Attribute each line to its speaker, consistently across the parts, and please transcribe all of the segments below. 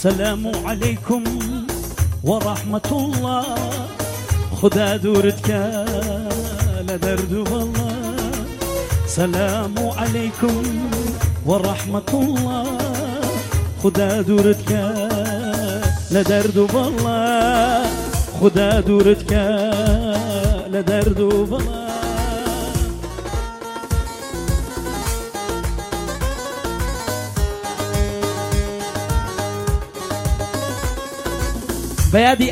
Speaker 1: سلام عليكم ورحمة الله خدا دورتك لدرد والله سلام عليكم ورحمة الله خدا دورتك لدرد والله خدا دورتك لدرد والله بيادي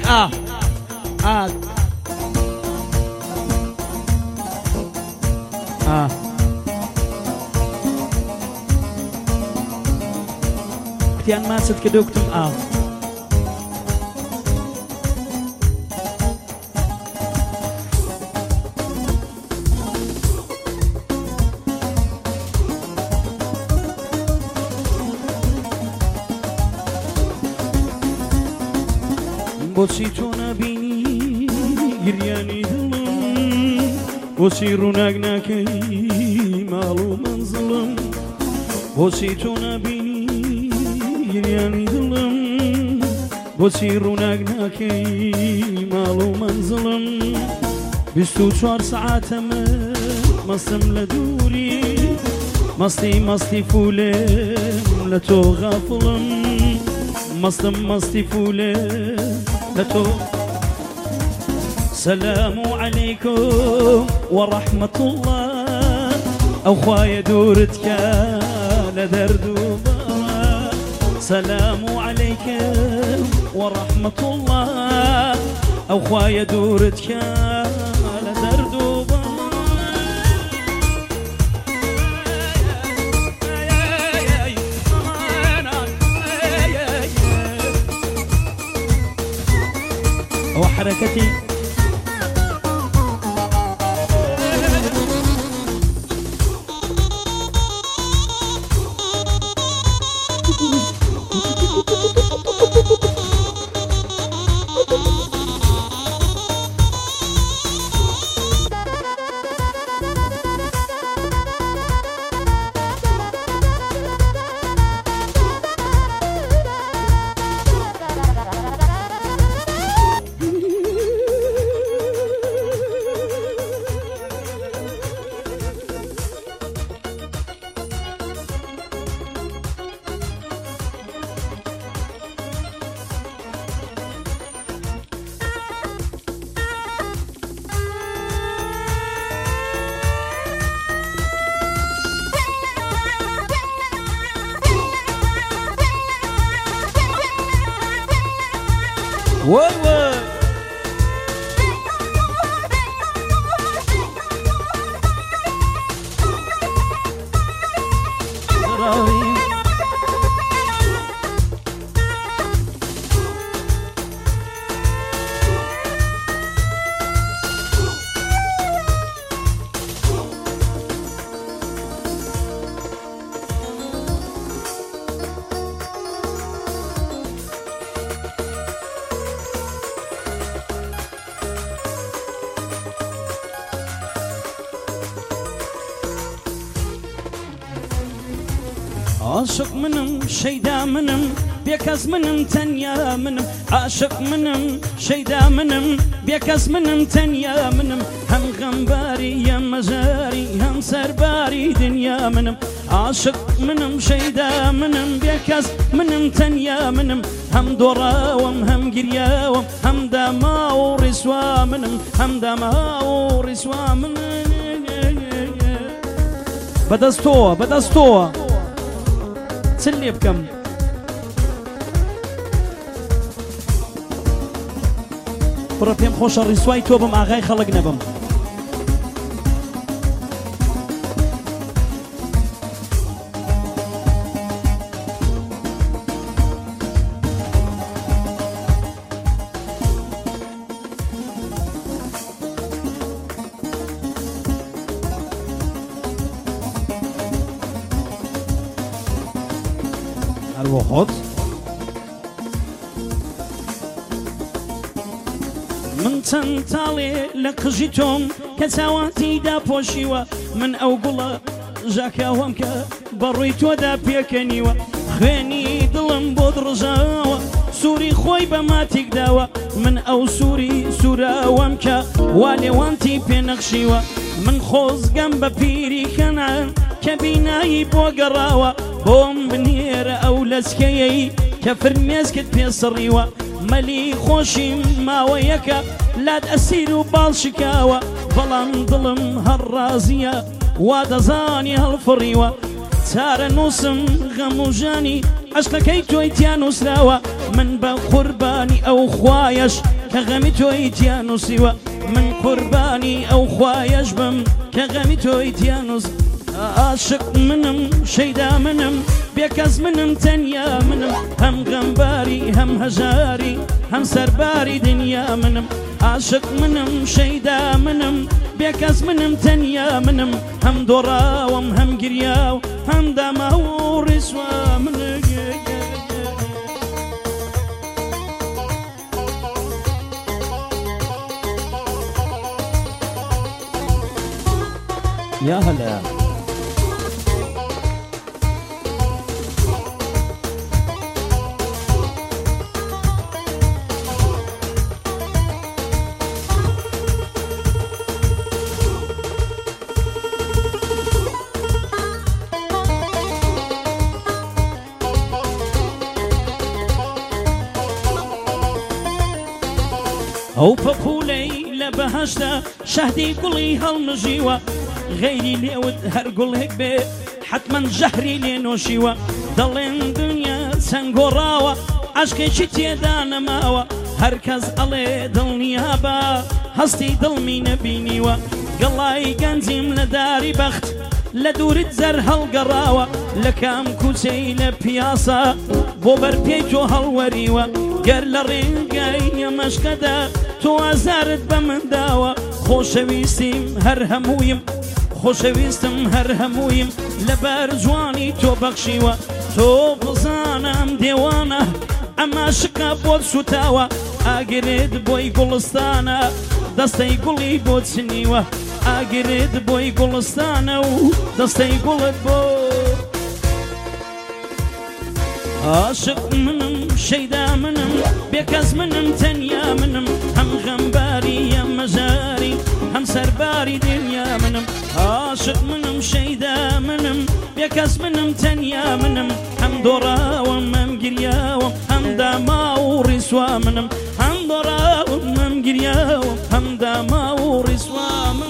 Speaker 1: كتيان ما ست كدوكتم بۆچی تۆ نبینی گریانی دڵم بۆچی ڕووناک ناکەی ماڵ و مەنزڵم بۆچی تۆ نبینی گریانی دڵم بۆچی ڕووناک ناکەی ماڵ و مەنزڵم 24 سەعاتەمە مەستم لە دووری مەستی فولێم لە تۆ غافڵم مەستی فولێم لتو سلام عليكم ورحمة الله أو خوايا دورتك لدرد وبا سلام عليكم ورحمة الله أو خوايا دورتك لدرد وبا وحركتي وي عاشق منم شيدا منم بيكز منم تنيا منم عاشق منم شيدا منم بيكز منم تنيا منم هم غنباري يا مجاري هم سرباري دنيا منم عاشق منم شيدا منم بيكز منم تنيا منم هم دوراوم هم قرياوم هم دما ورسوا منم هم دما ورسوا منم بدستوا سلي بكم برا بيم خوش الرسواي توبم آغاي خلق نبم الوخوت من تنتالي لقجيتم كسواتي دا بوشيوا من أوقلا ژاکاوەم کە بەڕووی تۆدا پێکەنیوە خوێنی دڵم بۆ دڕژاوە سووری خۆی بە ماتێک داوە من ئەو سووری سووراوەم کە وا لێوانتی پێنەخشیوە من خۆزگەم بە پیری کەنعان کە بینایی بۆ گەڕاوە بۆم بنێرە ئەو لەسکەیەی کە فرمێسکت پێسڕیوە مەلی خۆشیم ماوەیەکە لات ئەسیر و باڵ شکاوە بەڵام دڵم هەر ڕازیە وا دەزانی هەڵفڕیوە چارە نووسم غەم و ژانی عەشقەکەی تۆی تیا نووسراوە من بە قوربانی ئەو خوایەش کە غەمی تۆی تیا نووسیوە من قوربانی ئەو خوایەش بم کە غەمی تۆی تیا نووس عاشق منم شەیدا منم بێکەس منم تەنیا منم هەم غەمباری هەم هەژاری هەم سەرباری دنیا منم عاشق منم شەیدا منم بێکەس منم تەنیا منم هەم دۆڕاوم هەم گریاو هەم داماو و ڕیسوا منم
Speaker 2: يا هلا
Speaker 1: ئەو پەپولەی لە بەهەشتا شەهدی گوڵی هەڵمژیوە غەیری لێوت هەر گوڵێک بێ حتمەن ژەهری لێ نۆشیوە دەڵێن دنیا چەنگۆڕاوە عەشقێکی تێدا نەماوە هەرکەس ئەڵێ دڵنیا بە هەستی دڵمی نەبینیوە گەڵای گەنجیم لە داری بەخت لە دوورت زەر هەڵگەڕاوە لە کام کوچەی لە پیاسە بۆ بەرپێی تۆ هەڵوەریوە گەر لە ڕێگای ئەمەشکەدا تۆ ئازارت بە منداوە خۆشەویستیم هەر هەموویم خۆشەویستم هەر هەموویم لەبەر جوانی تۆ بەخشیوە تۆ بزانم دێوانە ئەمە شکە بۆت سوتاوە ئاگرێت بۆی گوڵستانە دەستەی گوڵی بۆ چنیوە ئاگرێت بۆی گوڵستانە و دەستەی گوڵت بۆ عاشق منم شەیدا منم بێکەس منم تەنیا منم هەم غەمباری هەم مەژاری هەم سەرباری دنیا منم عاشق منم شەیدا منم بێکەس منم تەنیا منم هەم دۆڕاوم هەم گریاوم هەم داما و ڕیسوا منم هەم دۆڕاوم هەم گریاوم هەم داما و ڕیسوا منم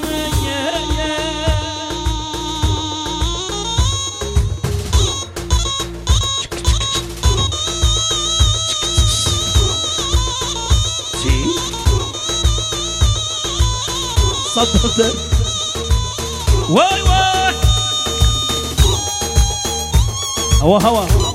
Speaker 2: صدقت
Speaker 1: واي واي
Speaker 2: هوا